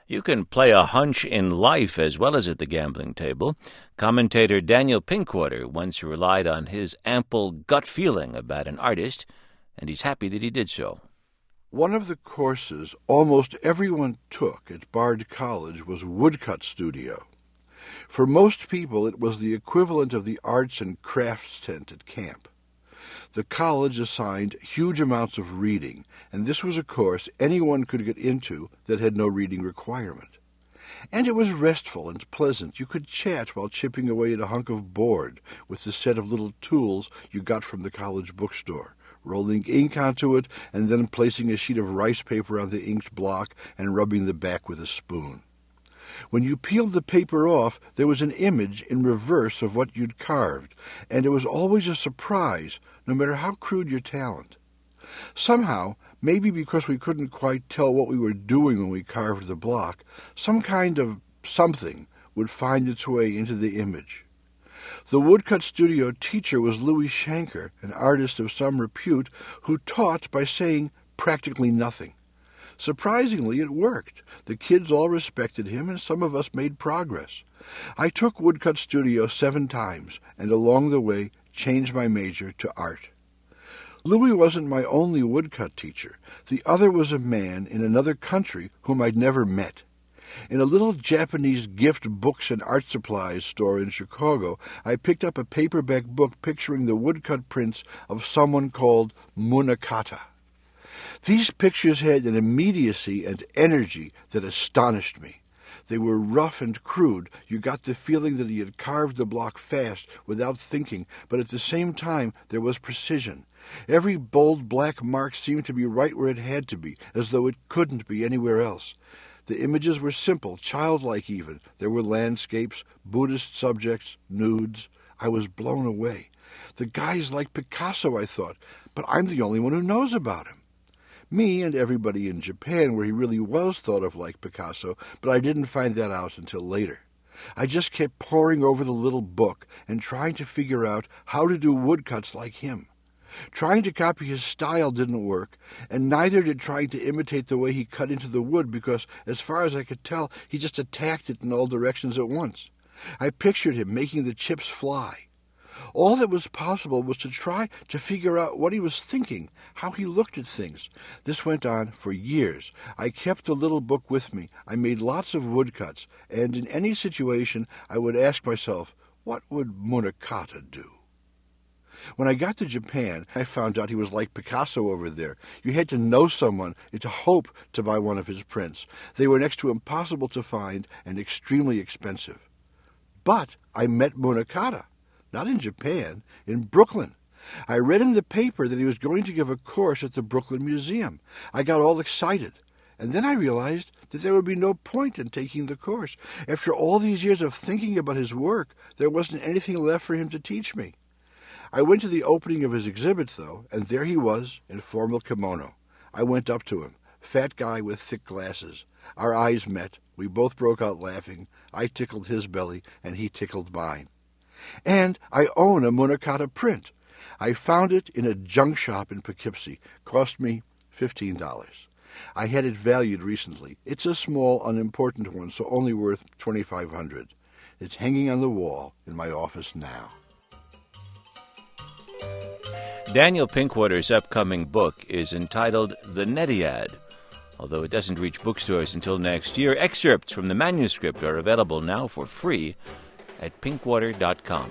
You can play a hunch in life as well as at the gambling table. Commentator Daniel Pinkwater once relied on his ample gut feeling about an artist, and he's happy that he did so. One of the courses almost everyone took at Bard College was woodcut studio. For most people, it was the equivalent of the arts and crafts tent at camp. The college assigned huge amounts of reading, and this was a course anyone could get into that had no reading requirement. And it was restful and pleasant. You could chat while chipping away at a hunk of board with the set of little tools you got from the college bookstore, rolling ink onto it and then placing a sheet of rice paper on the inked block and rubbing the back with a spoon. When you peeled the paper off, there was an image in reverse of what you'd carved, and it was always a surprise, no matter how crude your talent. Somehow, maybe because we couldn't quite tell what we were doing when we carved the block, some kind of something would find its way into the image. The woodcut studio teacher was Louis Shanker, an artist of some repute, who taught by saying practically nothing. Surprisingly, it worked. The kids all respected him, and some of us made progress. I took woodcut studio 7 times, and along the way changed my major to art. Louis wasn't my only woodcut teacher. The other was a man in another country whom I'd never met. In a little Japanese gift books and art supplies store in Chicago, I picked up a paperback book picturing the woodcut prints of someone called Munakata. These pictures had an immediacy and energy that astonished me. They were rough and crude. You got the feeling that he had carved the block fast, without thinking, but at the same time there was precision. Every bold black mark seemed to be right where it had to be, as though it couldn't be anywhere else. The images were simple, childlike even. There were landscapes, Buddhist subjects, nudes. I was blown away. The guy's like Picasso, I thought, but I'm the only one who knows about him. Me and everybody in Japan, where he really was thought of like Picasso, but I didn't find that out until later. I just kept poring over the little book and trying to figure out how to do woodcuts like him. Trying to copy his style didn't work, and neither did trying to imitate the way he cut into the wood because, as far as I could tell, he just attacked it in all directions at once. I pictured him making the chips fly. All that was possible was to try to figure out what he was thinking, how he looked at things. This went on for years. I kept the little book with me. I made lots of woodcuts, and in any situation I would ask myself, what would Munakata do? When I got to Japan, I found out he was like Picasso over there. You had to know someone to hope to buy one of his prints. They were next to impossible to find and extremely expensive. But I met Munakata. Not in Japan, in Brooklyn. I read in the paper that he was going to give a course at the Brooklyn Museum. I got all excited, and then I realized that there would be no point in taking the course. After all these years of thinking about his work, there wasn't anything left for him to teach me. I went to the opening of his exhibit, though, and there he was, in formal kimono. I went up to him, fat guy with thick glasses. Our eyes met. We both broke out laughing. I tickled his belly, and he tickled mine. And I own a Munakata print. I found it in a junk shop in Poughkeepsie. Cost me $15. I had it valued recently. It's a small, unimportant one, so only worth $2,500. It's hanging on the wall in my office now. Daniel Pinkwater's upcoming book is entitled The Netiad. Although it doesn't reach bookstores until next year, excerpts from the manuscript are available now for free at pinkwater.com.